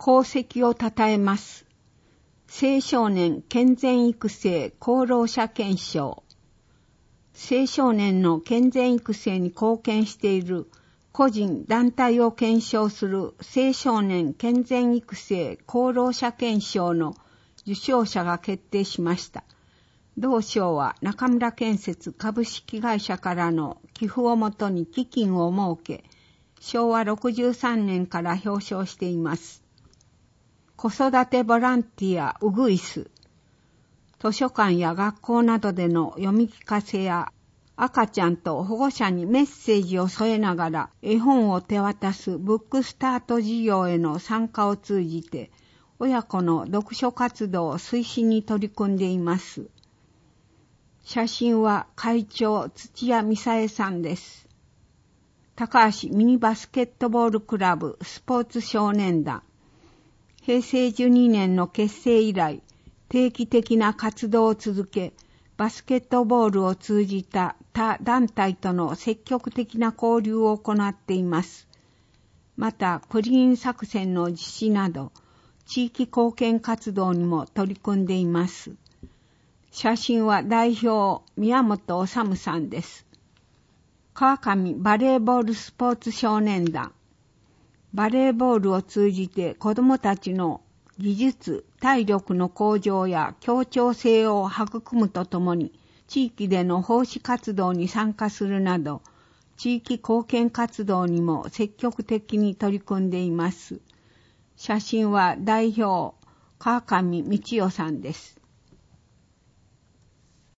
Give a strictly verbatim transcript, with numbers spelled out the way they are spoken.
功績を称えます。青少年健全育成功労者顕彰。青少年の健全育成に貢献している個人団体を顕彰する青少年健全育成功労者顕彰の受賞者が決定しました。同賞は中村建設株式会社からの寄付をもとに基金を設け、しょうわろくじゅうさんねんから表彰しています。子育てボランティアウグイス。図書館や学校などでの読み聞かせや赤ちゃんと保護者にメッセージを添えながら絵本を手渡すブックスタート事業への参加を通じて親子の読書活動を推進に取り組んでいます。写真は会長土屋美沙恵さんです。高橋ミニバスケットボールクラブスポーツ少年団。へいせいじゅうにねんの結成以来、定期的な活動を続け、バスケットボールを通じた他団体との積極的な交流を行っています。また、クリーン作戦の実施など、地域貢献活動にも取り組んでいます。写真は代表宮本治さんです。川上バレーボールスポーツ少年団。バレーボールを通じて子どもたちの技術、体力の向上や協調性を育むとともに、地域での奉仕活動に参加するなど、地域貢献活動にも積極的に取り組んでいます。写真は代表川上道代さんです。